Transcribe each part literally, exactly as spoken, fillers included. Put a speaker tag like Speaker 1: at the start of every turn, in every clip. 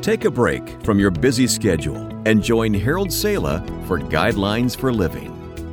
Speaker 1: Take a break from your busy schedule and join Harold Sala for Guidelines for Living.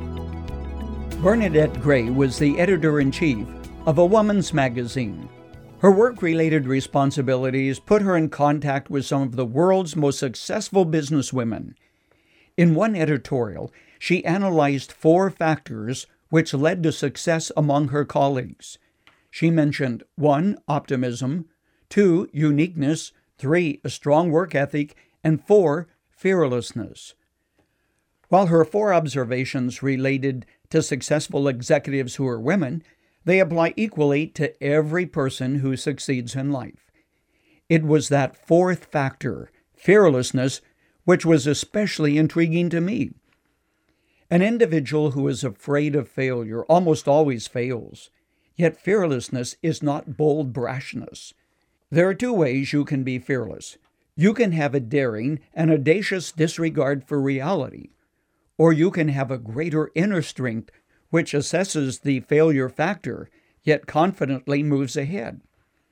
Speaker 2: Bernadette Gray was the editor-in-chief of a woman's magazine. Her work-related responsibilities put her in contact with some of the world's most successful businesswomen. In one editorial, she analyzed four factors which led to success among her colleagues. She mentioned one, optimism, two, uniqueness, three, a strong work ethic, and four, fearlessness. While her four observations related to successful executives who are women, they apply equally to every person who succeeds in life. It was that fourth factor, fearlessness, which was especially intriguing to me. An individual who is afraid of failure almost always fails, yet fearlessness is not bold brashness. There are two ways you can be fearless. You can have a daring and audacious disregard for reality, or you can have a greater inner strength which assesses the failure factor, yet confidently moves ahead.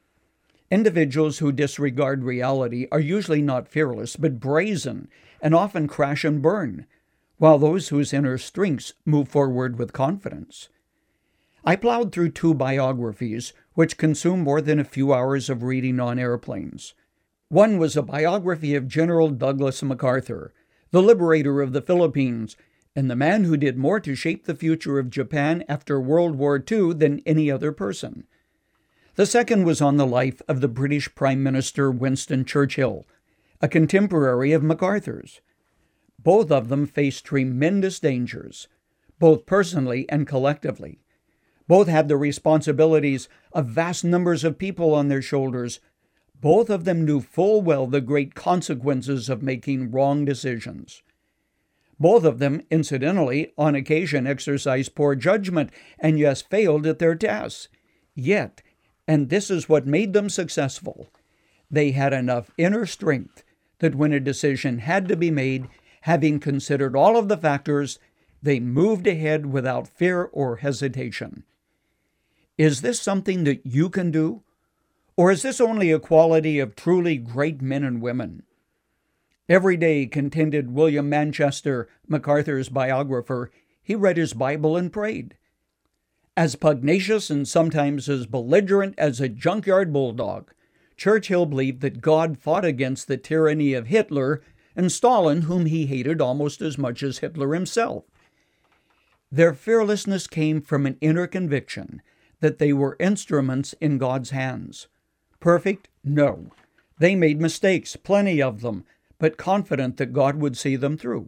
Speaker 2: Individuals who disregard reality are usually not fearless, but brazen, and often crash and burn, while those whose inner strengths move forward with confidence. I plowed through two biographies which consumed more than a few hours of reading on airplanes. One was a biography of General Douglas MacArthur, the liberator of the Philippines, and the man who did more to shape the future of Japan after World War Two than any other person. The second was on the life of the British Prime Minister Winston Churchill, a contemporary of MacArthur's. Both of them faced tremendous dangers, both personally and collectively. Both had the responsibilities of vast numbers of people on their shoulders. Both of them knew full well the great consequences of making wrong decisions. Both of them, incidentally, on occasion exercised poor judgment and yes, failed at their tasks. Yet, and this is what made them successful, they had enough inner strength that when a decision had to be made, having considered all of the factors, they moved ahead without fear or hesitation. Is this something that you can do? Or is this only a quality of truly great men and women? Every day, contended William Manchester, MacArthur's biographer, he read his Bible and prayed. As pugnacious and sometimes as belligerent as a junkyard bulldog, Churchill believed that God fought against the tyranny of Hitler and Stalin, whom he hated almost as much as Hitler himself. Their fearlessness came from an inner conviction that they were instruments in God's hands. Perfect? No. They made mistakes, plenty of them, but confident that God would see them through.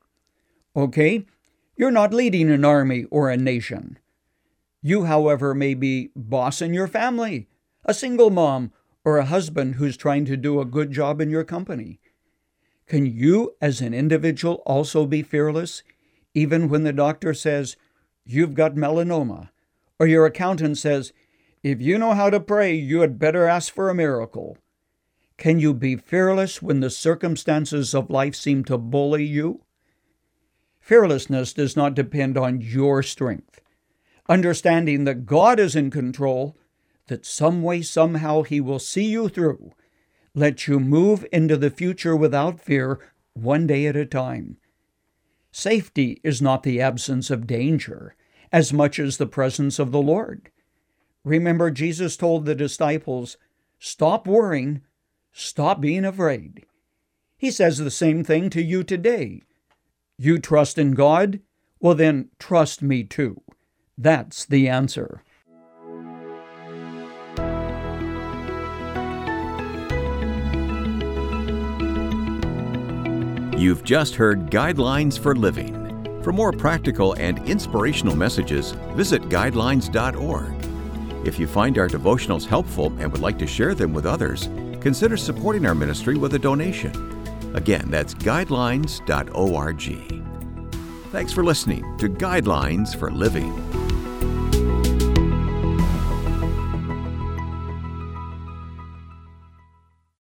Speaker 2: Okay, you're not leading an army or a nation. You, however, may be boss in your family, a single mom, or a husband who's trying to do a good job in your company. Can you, as an individual, also be fearless, even when the doctor says, you've got melanoma, or your accountant says, if you know how to pray, you had better ask for a miracle? Can you be fearless when the circumstances of life seem to bully you? Fearlessness does not depend on your strength. Understanding that God is in control, that some way, somehow, He will see you through, let you move into the future without fear, one day at a time. Safety is not the absence of danger, as much as the presence of the Lord. Remember, Jesus told the disciples, stop worrying, stop being afraid. He says the same thing to you today. You trust in God? Well, then trust me too. That's the answer.
Speaker 1: You've just heard Guidelines for Living. For more practical and inspirational messages, visit guidelines dot org. If you find our devotionals helpful and would like to share them with others, consider supporting our ministry with a donation. Again, that's guidelines dot org. Thanks for listening to Guidelines for Living.